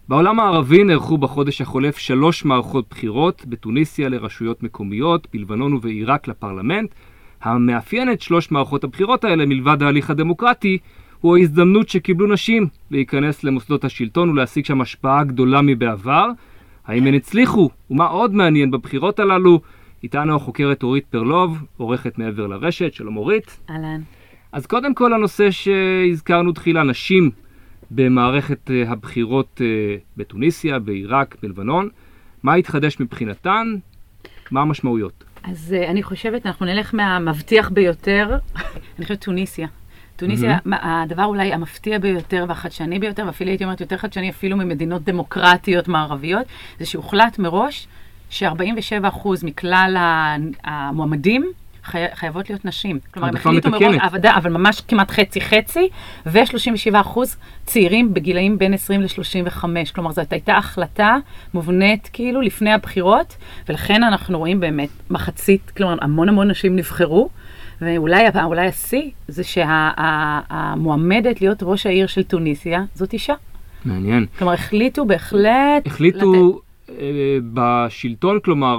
בעולם הערבי נערכו בחודש החולף 3 מערכות בחירות, בתוניסיה לרשויות מקומיות, בלבנון ובעיראק לפרלמנט. המאפיין את 3 מערכות הבחירות האלה מלבד ההליך הדמוקרטי, הוא ההזדמנות שקיבלו נשים להיכנס למוסדות השלטון ולהשיג שם השפעה גדולה מבעבר. האם הן הצליחו? ומה עוד מעניין בבחירות הללו? איתנו החוקרת אורית פרלוב, עורכת מעבר לרשת. שלום אורית. אהלן. אז קודם כל הנושא שהזכרנו תחילה, נשים במערכת הבחירות בתוניסיה, בעיראק, בלבנון. מה התחדש מבחינתן? מה המשמעויות? אז אני חושבת, אנחנו נלך מהמבטיח ביותר, אני חושבת טוניסיה. טוניסיה, הדבר אולי המפתיע ביותר והחדשני ביותר, ואפילו הייתי אומרת יותר חדשני אפילו ממדינות דמוקרטיות מערביות, זה שהוחלט מראש ש47% מכלל המועמדים חייבות להיות נשים. כלומר, הם החליטו מראש עבודה, אבל ממש כמעט חצי-חצי, ו37% צעירים בגילאים בין 20 ל-35. כלומר, זאת הייתה החלטה מובנית כאילו לפני הבחירות, ולכן אנחנו רואים באמת מחצית, כלומר, המון נשים נבחרו, ואולי השיא זה שהמועמדת להיות ראש העיר של טוניסיה, זאת אישה. מעניין. כלומר, החליטו בהחלט... החליטו בשלטון, כלומר,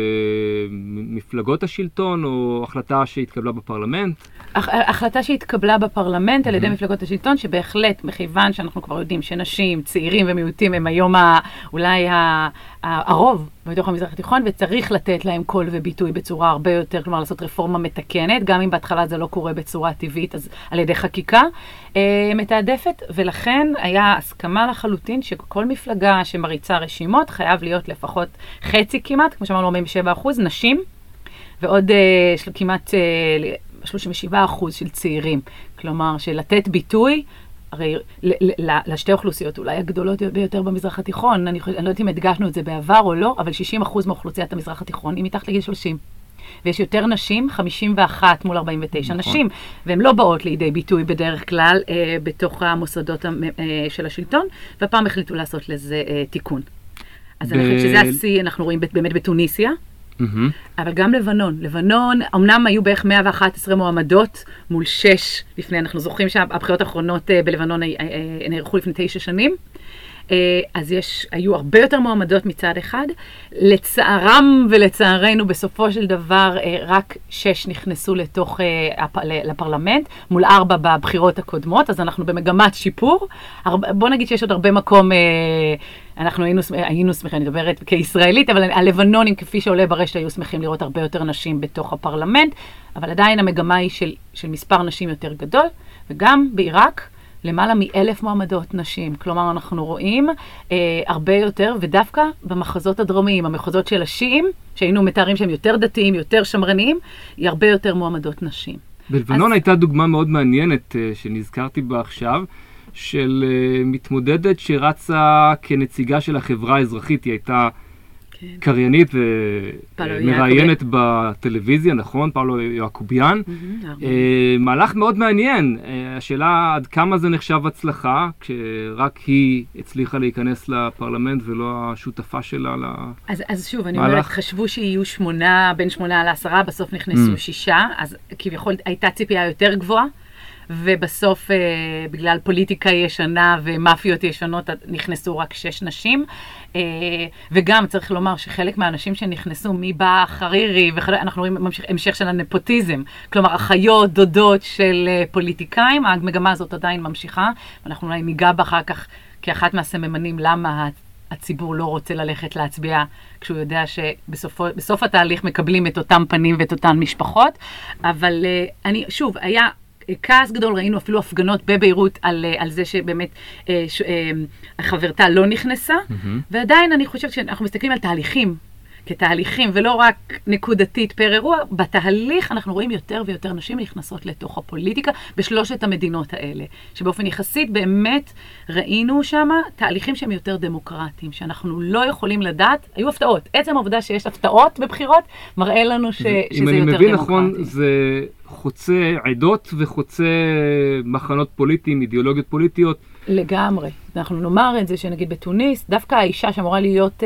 במפלגות השלטון, או החלטה שהתקבלה בפרלמנט? החלטה שהתקבלה בפרלמנט על ידי מפלגות השלטון, שבהחלט, מכיוון שאנחנו כבר יודעים שנשים, צעירים ומיעוטים הם היום אולי הרוב בתוך המזרח התיכון, וצריך לתת להם קול וביטוי בצורה הרבה יותר, כלומר לעשות רפורמה מתקנת, גם אם בהתחלה זה לא קורה בצורה טבעית, אז על ידי חקיקה מתעדפת, ולכן היה הסכמה לחלוטין שכל מפלגה שמריצה רשימות חייב להיות לפחות חצי כמעט, כמו שאמרנו 47%, נשים, ועוד כמעט 37% של צעירים. כלומר, שלתת ביטוי, הרי לשתי אוכלוסיות, אולי הגדולות ביותר במזרח התיכון, אני לא יודעת אם הדגשנו את זה בעבר או לא, אבל 60% מאוכלוסיית המזרח התיכון היא מתחת לגיל 30. ויש יותר נשים, 51 מול 49 נשים, והן לא באות לידי ביטוי בדרך כלל בתוך המוסדות של השלטון, והפעם החליטו לעשות לזה תיקון. אז אני חושבת שזה השיא, אנחנו רואים באמת בטוניסיה, אבל גם לבנון, אמנם היו בערך 111 מועמדות מול 6 לפני, אנחנו זוכרים שהבחירות האחרונות בלבנון נערכו לפני 9 שנים, אז היו הרבה יותר מועמדות מצד אחד, לצערם ולצערנו בסופו של דבר רק 6 נכנסו לפרלמנט, מול 4 בבחירות הקודמות, אז אנחנו במגמת שיפור, בוא נגיד שיש עוד הרבה מקום, אנחנו היינו שמחים, אני מדברת כישראלית, אבל הלבנונים כפי שעולה ברשת היו שמחים לראות הרבה יותר נשים בתוך הפרלמנט, אבל עדיין המגמה היא של מספר נשים יותר גדול, וגם בעיראק, למעלה מ1,000 מועמדות נשים. כלומר, אנחנו רואים הרבה יותר, ודווקא במחוזות הדרומיים, המחוזות של השיעים, שהיינו מתארים שהם יותר דתיים, יותר שמרניים, היא הרבה יותר מועמדות נשים. בלבנון הייתה דוגמה מאוד מעניינת שנזכרתי בה עכשיו, של מתמודדת שרצה כנציגה של החברה האזרחית, היא הייתה קריינית ומראיינת בטלוויזיה, נכון? פאולו יעקוביאן. מהלך מאוד מעניין. השאלה עד כמה זה נחשב הצלחה, כשרק היא הצליחה להיכנס לפרלמנט ולא השותפה שלה למהלך. אז שוב, אני אומרת, חשבו שיהיו 8, בין 8 ל10, בסוף נכנסו 6, אז כביכול הייתה ציפייה יותר גבוהה, ובסוף בגלל פוליטיקה ישנה ומאפיות ישנות נכנסו רק 6 נשים, וגם צריך לומר שחלק מהאנשים שנכנסו מבא חרירי, אנחנו רואים המשך של הנפוטיזם, כלומר אחיות, דודות של פוליטיקאים, המגמה הזאת עדיין ממשיכה, ואנחנו אולי ניגע באחר כך כאחת מהסממנים למה הציבור לא רוצה ללכת להצביע, כשהוא יודע שבסוף התהליך מקבלים את אותם פנים ואת אותן משפחות, אבל שוב, היה כעס גדול, ראינו אפילו הפגנות בביירות על זה שבאמת חברתה לא נכנסה, ועדיין אני חושבת שאנחנו מסתכלים על תהליכים, כתהליכים, ולא רק נקודתית פר אירוע, בתהליך אנחנו רואים יותר ויותר נשים נכנסות לתוך הפוליטיקה, בשלושת המדינות האלה, שבאופן יחסית באמת ראינו שם תהליכים שהם יותר דמוקרטיים, שאנחנו לא יכולים לדעת, היו הפתעות. עצם העובדה שיש הפתעות בבחירות, מראה לנו שזה יותר דמוקרטי. אם אני מבין נכון, זה חוצה עדות וחוצה מחנות פוליטיים, אידיאולוגיות פוליטיות. לגמרי. אנחנו נאמר את זה שנגיד בתוניס, דווקא האישה שאמורה להיות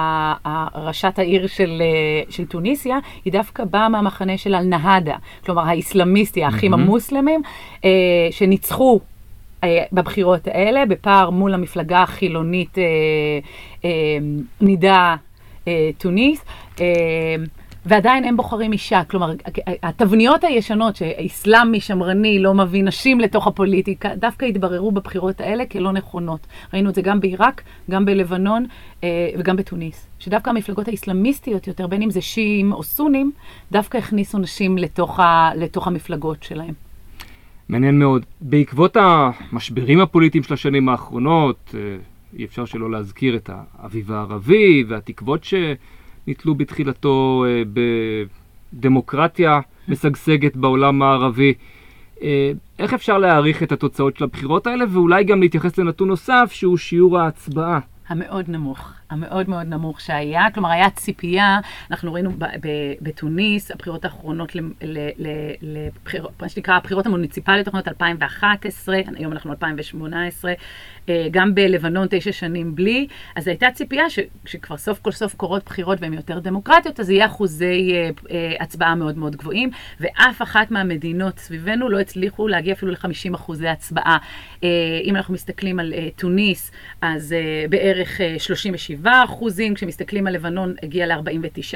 ראשת העיר של טוניסיה, היא דווקא באה מהמחנה של אל-נהדה, כלומר האסלאמיסטי, האחים המוסלמים, שניצחו בבחירות האלה, בפער מול המפלגה החילונית נידה תוניס, ועדיין הם בוחרים אישה. כלומר, התבניות הישנות שהאסלאמי שמרני לא מביא נשים לתוך הפוליטיקה, דווקא התבררו בבחירות האלה כלא נכונות. ראינו את זה גם בעיראק, גם בלבנון וגם בתוניס. שדווקא המפלגות האסלאמיסטיות יותר, בין אם זה שיעים או סונים, דווקא הכניסו נשים לתוך המפלגות שלהם. מעניין מאוד. בעקבות המשברים הפוליטיים של השנים האחרונות, אי אפשר שלא להזכיר את האביב הערבי והתקוות שנתלו בתחילתו בדמוקרטיה משגשגת בעולם הערבי. איך אפשר להעריך את התוצאות של הבחירות האלה, ואולי גם להתייחס לנתון נוסף שהוא שיעור ההצבעה? המאוד נמוך, המאוד מאוד נמוך שהיה, כלומר היה ציפייה, אנחנו ראינו בתוניס, הבחירות האחרונות מה שנקרא הבחירות המוניציפליות, תוכנות 2011, היום אנחנו 2018, גם בלבנון 9 שנים בלי, אז הייתה ציפייה שכבר סוף כל סוף קורות בחירות והן יותר דמוקרטיות, אז יהיה אחוזי הצבעה מאוד מאוד גבוהים, ואף אחת מהמדינות סביבנו לא הצליחו להגיע אפילו ל-50% הצבעה. אם אנחנו מסתכלים על תוניס, אז בערך 37%, כשמסתכלים על לבנון הגיע ל-49%,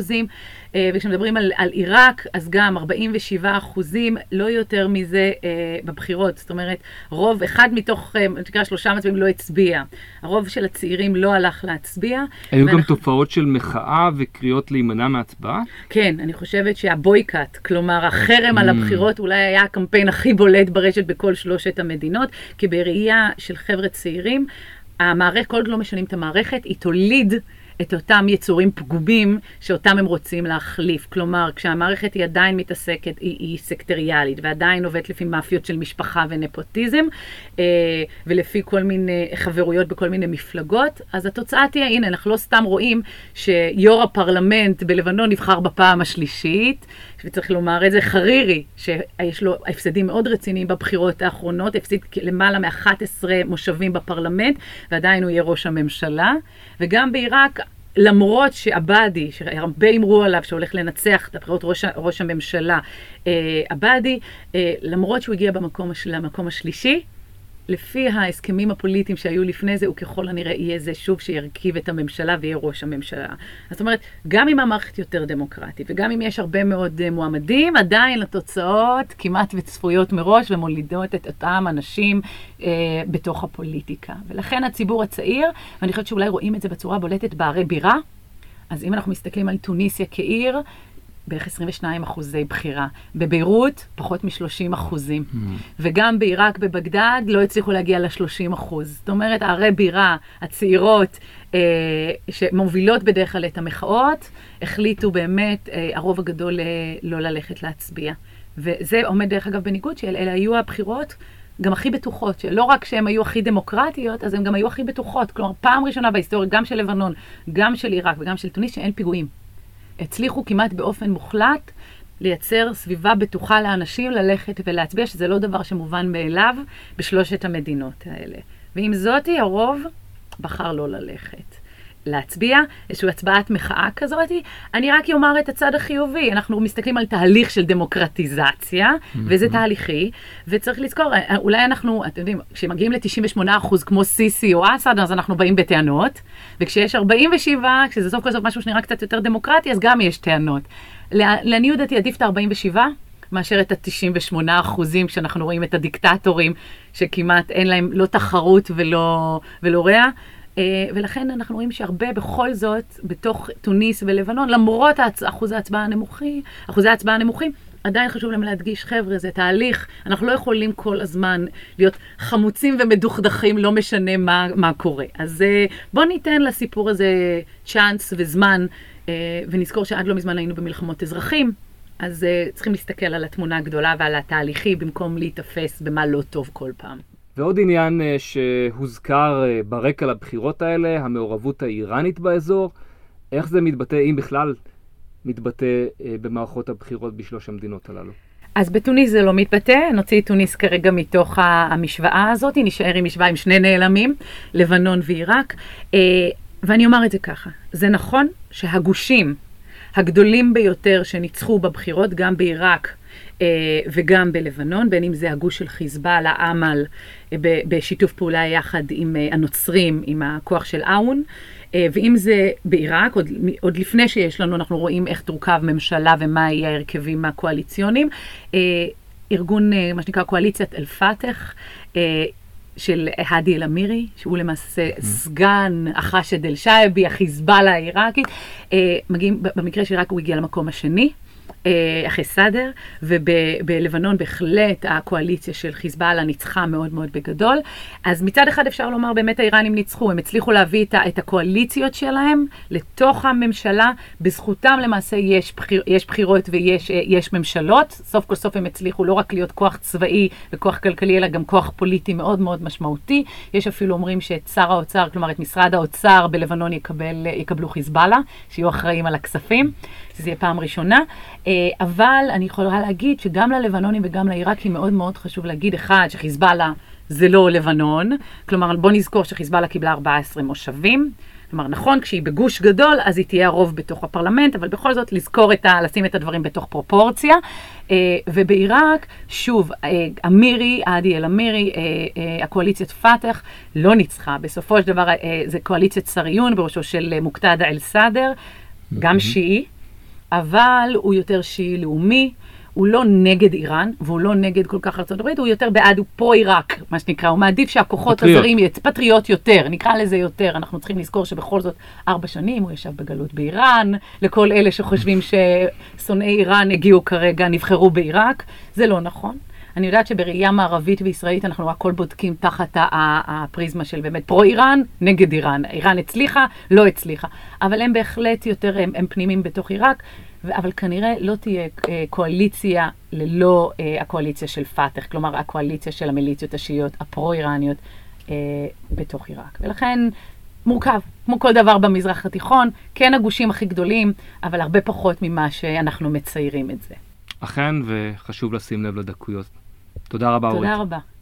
וכשמדברים על עיראק, אז גם 47%, לא יותר מזה בבחירות. זאת אומרת, רוב אחד מתוך, נקרא 3 מצביעים לא הצביע. הרוב של הצעירים לא הלך להצביע. היו גם תופעות של מחאה וקריאות להימנע מהצבעה? כן, אני חושבת שהבויקט, כלומר החרם על הבחירות, אולי היה הקמפיין הכי בולט ברשת בכל 3 המדינות, כי בראייה של חבר'ה צעירים, המערכת, כל עוד לא משנים את המערכת, היא תוליד את אותם יצורים פגומים שאותם הם רוצים להחליף. כלומר, כשהמערכת היא עדיין מתעסקת, היא סקטריאלית, ועדיין עובדת לפי מאפיות של משפחה ונפוטיזם, ולפי כל מיני חברויות בכל מיני מפלגות, אז התוצאה תהיה, הנה, אנחנו לא סתם רואים שיו"ר הפרלמנט בלבנון נבחר בפעם השלישית, וצריך לומר את זה, חרירי, שיש לו הפסדים מאוד רציניים בבחירות האחרונות, הפסיד למעלה מ-11 מושבים בפרלמנט, ועדיין הוא יהיה ראש הממשלה. וגם בעיראק, למרות שעבאדי, שהרבה אמרו עליו שהולך לנצח את הבחירות ראש הממשלה, עבאדי, למרות שהוא הגיע למקום השלישי, לפי ההסכמים הפוליטיים שהיו לפני זה, הוא ככל הנראה יהיה זה שוב שירכיב את הממשלה ויהיה ראש הממשלה. זאת אומרת, גם אם המערכת יותר דמוקרטית, וגם אם יש הרבה מאוד מועמדים, עדיין התוצאות כמעט וצפויות מראש, ומולידות את אותם אנשים בתוך הפוליטיקה. ולכן הציבור הצעיר, ואני חושבת שאולי רואים את זה בצורה בולטת בערי בירה, אז אם אנחנו מסתכלים על תוניסיה כעיר, בערך 22% בחירה. בביירות, פחות מ-30%. וגם בעיראק, בבגדד, לא הצליחו להגיע ל-30%. זאת אומרת, הערי בירה, הצעירות, שמובילות בדרך כלל את המחאות, החליטו באמת, הרוב הגדול לא ללכת להצביע. וזה עומד דרך אגב בניגוד שאלה היו הבחירות גם הכי בטוחות, שלא רק שהן היו הכי דמוקרטיות, אז הן גם היו הכי בטוחות. כלומר, פעם ראשונה בהיסטוריה, גם של לבנון, גם של עיראק וגם של תוניס, שאין פיגועים. הצליחו כמעט באופן מוחלט לייצר סביבה בטוחה לאנשים ללכת ולהצביע, שזה לא דבר שמובן מאליו בשלושת המדינות האלה. ועם זאת, הרוב בחר לא ללכת. להצביע, איזושהי הצבעת מחאה כזאת, אני רק אומר את הצד החיובי. אנחנו מסתכלים על תהליך של דמוקרטיזציה, וזה תהליכי, וצריך לזכור, אולי אנחנו, אתם יודעים, כשמגיעים ל-98% כמו סיסי או אסד, אז אנחנו באים בטענות, וכשיש 47, כשזה סוף כל סוף משהו שנראה קצת יותר דמוקרטי, אז גם יש טענות. לעניות דעתי עדיף את ה-47, מאשר את ה-98%, כשאנחנו רואים את הדיקטטורים, שכמעט אין להם לא תחרות ולא רע, ולכן אנחנו רואים שהרבה בכל זאת, בתוך תוניס ולבנון, למרות אחוזי ההצבעה הנמוכים, עדיין חשוב להם להדגיש, חבר'ה, זה תהליך, אנחנו לא יכולים כל הזמן להיות חמוצים ומדוכדכים, לא משנה מה קורה. אז בוא ניתן לסיפור הזה צ'אנס וזמן, ונזכור שעד לא מזמן היינו במלחמות אזרחים, אז צריכים להסתכל על התמונה הגדולה ועל התהליכי, במקום להתאפס במה לא טוב כל פעם. ועוד עניין שהוזכר ברקע לבחירות האלה, המעורבות האיראנית באזור, איך זה מתבטא, אם בכלל מתבטא במערכות הבחירות בשלוש המדינות הללו? אז בתוניס זה לא מתבטא, נוציא את תוניס כרגע מתוך המשוואה הזאת, נשאר עם משוואה עם שני נעלמים, לבנון ועיראק, ואני אומר את זה ככה, זה נכון שהגושים הגדולים ביותר שניצחו בבחירות, גם בעיראק וגם בלבנון, בין אם זה הגוש של חיזבאללה, אמל, בשיתוף פעולה יחד עם הנוצרים, עם הכוח של אאון, ואם זה בעיראק, עוד לפני שיש לנו, אנחנו רואים איך תורכב ממשלה ומה יהיה ההרכבים הקואליציוניים. ארגון, מה שנקרא, קואליציית אל-פתח, של האדי אל-אמירי, שהוא למעשה סגן החשד אל-שייבי, החיזבאללה העיראקית. מגיעים, במקרה של עיראק הוא הגיע למקום השני, אחרי סדר, ובלבנון בהחלט הקואליציה של חיזבאללה ניצחה מאוד מאוד בגדול. אז מצד אחד אפשר לומר באמת האיראנים ניצחו, הם הצליחו להביא את הקואליציות שלהם לתוך הממשלה, בזכותם למעשה יש בחירות ויש ממשלות, סוף כל סוף הם הצליחו לא רק להיות כוח צבאי וכוח כלכלי, אלא גם כוח פוליטי מאוד מאוד משמעותי. יש אפילו אומרים שאת שר האוצר, כלומר את משרד האוצר בלבנון יקבלו חיזבאללה, שיהיו אחראים על הכספים, שזה יהיה פעם ראשונה. אבל אני יכולה להגיד שגם ללבנונים וגם לעיראקים מאוד מאוד חשוב להגיד, אחד, שחיזבאללה זה לא לבנון, כלומר בוא נזכור שחיזבאללה קיבלה 14 מושבים, כלומר נכון, כשהיא בגוש גדול אז היא תהיה הרוב בתוך הפרלמנט, אבל בכל זאת לזכור לשים את הדברים בתוך פרופורציה. ובעיראק, שוב, האדי אל-אמירי, הקואליציית פתח לא ניצחה, בסופו של דבר זה קואליציית סריון בראשו של מוקתדה אל-סאדר, גם שיעי, אבל הוא יותר שיעי לאומי, הוא לא נגד איראן, והוא לא נגד כל כך ארצות הברית, הוא יותר בעד, הוא פרו-עיראק, מה שנקרא, הוא מעדיף שהכוחות הזרים יהיו פטריוט יותר, נקרא לזה יותר. אנחנו צריכים לזכור שבכל זאת 4 שנים הוא ישב בגלות באיראן, לכל אלה שחושבים ששונאי איראן הגיעו כרגע, נבחרו בעיראק, זה לא נכון. אני יודעת שבראייה מערבית וישראלית אנחנו הכל בודקים תחת הפריזמה של באמת פרו-איראן, נגד איראן. איראן הצליחה, לא הצליחה. אבל הם בהחלט יותר, הם פנימים בתוך עיראק, אבל כנראה לא תהיה קואליציה ללא הקואליציה של פתח, כלומר הקואליציה של המיליציות השיעיות, הפרו-איראניות בתוך עיראק. ולכן מורכב, כמו כל דבר במזרח התיכון, כן הגושים הכי גדולים, אבל הרבה פחות ממה שאנחנו מציירים את זה. אכן, וחשוב לשים לב לדקויות. תודה רבה, אורית. תודה רבה.